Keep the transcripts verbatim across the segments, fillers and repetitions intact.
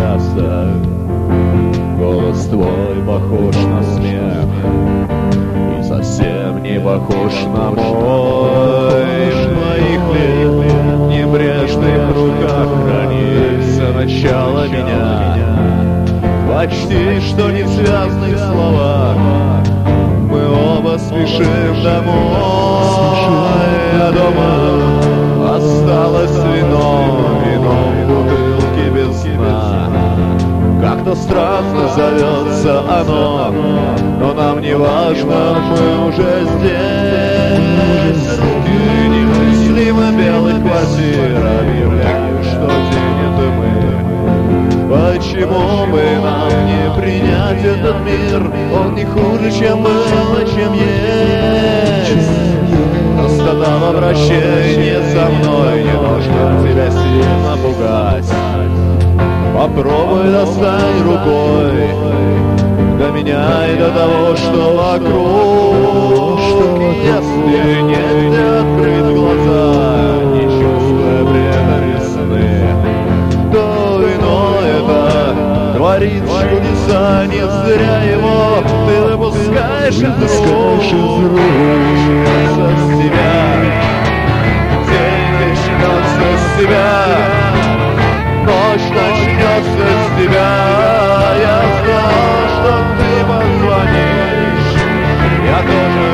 часто. Голос твой похож на смех и совсем не похож на мой. В твоих лет небрежных руках хранится начало меня. Почти что не связанных словах мы оба спешим домой. А дома осталось вино, вино в бутылке без дна. Как-то странно зовется оно, но нам не важно, мы уже здесь. Ты немыслимо белых квартир объявляешь, что денет и мы. Почему бы нам не принять этот мир? Он не хуже, чем было, чем есть. Простота в обращении со мной не нужно тебя сильно пугать. Попробуй достань рукой до меня и до того, что вокруг. Если нельзя открыть глаза, не чувствуя при этом весны, то вино это творит чудеса. Не зря его ты выпускаешь из рук. Начнется с тебя, день начнется с тебя, ночь начнется с тебя. Я знал, что ты позвонишь, я тоже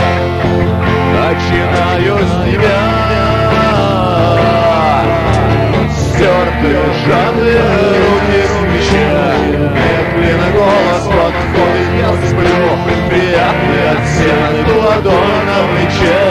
начинаю с тебя. Стертые жадные руки с плеча, медленно голос подходит, я сплю. Приятный оттенок ладонь на плече.